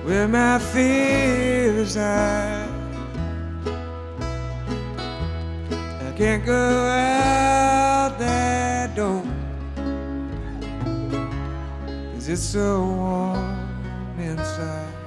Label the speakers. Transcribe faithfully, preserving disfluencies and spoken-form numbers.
Speaker 1: where my fear resides. I can't go out that door, 'cause it's so warm inside.